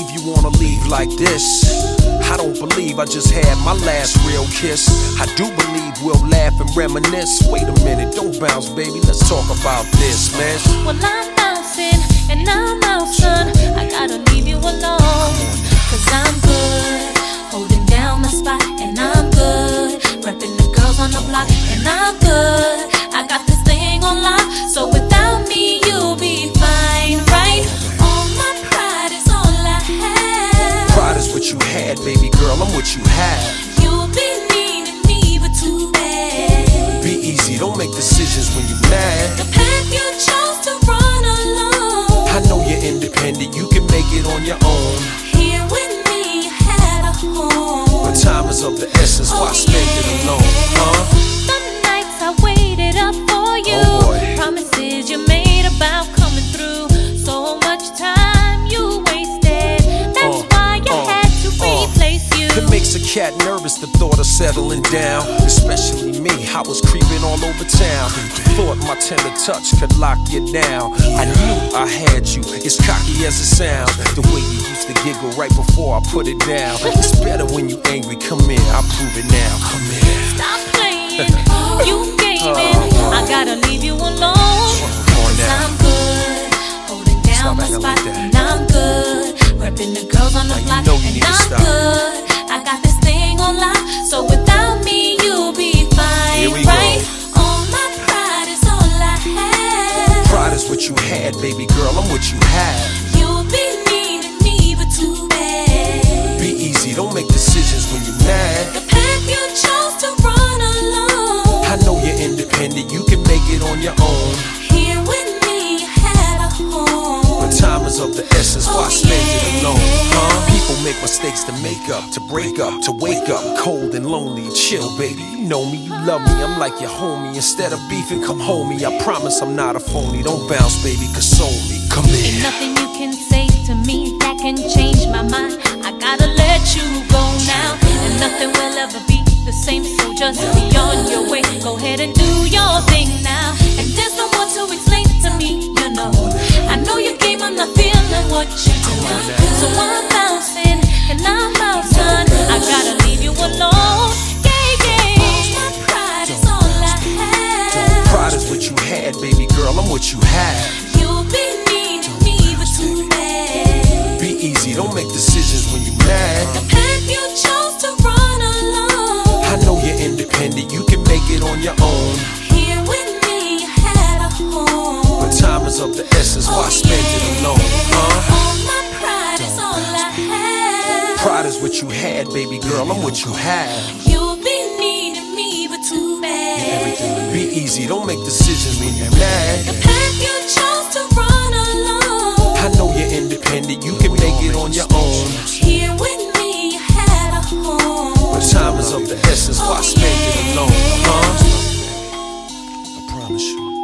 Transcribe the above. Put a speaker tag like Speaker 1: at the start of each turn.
Speaker 1: believe you wanna leave like this. I don't believe I just had my last real kiss. I do believe we'll laugh and reminisce. Wait a minute, don't bounce, baby, let's talk about this, man.
Speaker 2: Well, I'm bouncing and I'm out, son. I gotta leave you alone, cause I'm good, holding down the spot, and I'm good, repping the girls on the block, and I'm good. I got this thing on lock, so without me you'll be fine, right? All my pride is all I have.
Speaker 1: Pride is what you had, baby girl, I'm what you have.
Speaker 2: You'll be needing me, but too bad.
Speaker 1: Be easy, don't make decisions when you're mad.
Speaker 2: The path you chose to run alone,
Speaker 1: I know you're independent, you can make it on your own.
Speaker 2: here with me you had a home,
Speaker 1: But time is of the essence, why spend it alone, huh?
Speaker 2: The nights I waited up for you,
Speaker 1: Oh boy.
Speaker 2: promises you made about coming through, so much time you wasted, that's why I had to replace you.
Speaker 1: It makes a cat nervous, the thought of settling down. Especially me, I was creeping all over town. Thought my tender touch could lock you down. I knew I had you, as cocky as it sounds. The way you used to giggle right before I put it down. It's better when you angry, come in, I'll prove it now. Come in.
Speaker 2: Stop playing, you gaming, I gotta leave you alone, cause I'm good, holding down my
Speaker 1: Stop
Speaker 2: spot,
Speaker 1: acting like that.
Speaker 2: and I'm good, repping the girls on the
Speaker 1: Now you
Speaker 2: block,
Speaker 1: know you
Speaker 2: and
Speaker 1: need to
Speaker 2: I'm
Speaker 1: stop.
Speaker 2: good. I got this thing on lock, so without me you'll be fine,
Speaker 1: Here we go.
Speaker 2: right? All my pride is all I have.
Speaker 1: Pride is what you had, baby girl, I'm what you have.
Speaker 2: You'll be needing me, but too bad.
Speaker 1: Be easy, don't make decisions when you're mad.
Speaker 2: The path you chose to run alone,
Speaker 1: I know you're independent, you can make it on your own.
Speaker 2: here with me you had a home,
Speaker 1: But time is of the essence, why spend it alone, huh? People make mistakes to make up, to break up, to wake up cold and lonely. Chill, baby, you know me, you love me, I'm like your homie. Instead of beefing, come homie. I promise I'm not a phony. Don't bounce, baby, console me. Come
Speaker 2: Ain't
Speaker 1: in.
Speaker 2: nothing you can say to me that can change my mind. I gotta let you go now, and nothing will ever be the same, so just be on your way. Go ahead and do your thing now, and there's no more to explain to me, you know. I know your game, I'm not feeling what you do, so I'm bouncing and I'm out, son. I gotta leave you alone, yeah, yeah. My pride is all I have.
Speaker 1: Pride is what you had, baby girl, I'm what you have.
Speaker 2: You'll be needing me, but too bad.
Speaker 1: Be easy, don't make decisions when you're mad.
Speaker 2: The path you chose to run alone,
Speaker 1: I know you're independent, you can make it on your own.
Speaker 2: here with me you had a home,
Speaker 1: But time is of the essence, why spend it alone, huh?
Speaker 2: all my pride is all I have.
Speaker 1: Pride is what you had, baby girl, I'm what you have.
Speaker 2: You'll be needing me, but too bad.
Speaker 1: Be easy, don't make decisions when you're mad.
Speaker 2: The path you chose to run alone,
Speaker 1: I know you're independent, you can make it on your own.
Speaker 2: here with me you had a home,
Speaker 1: But time is of the essence, why spend it alone, huh? I promise you.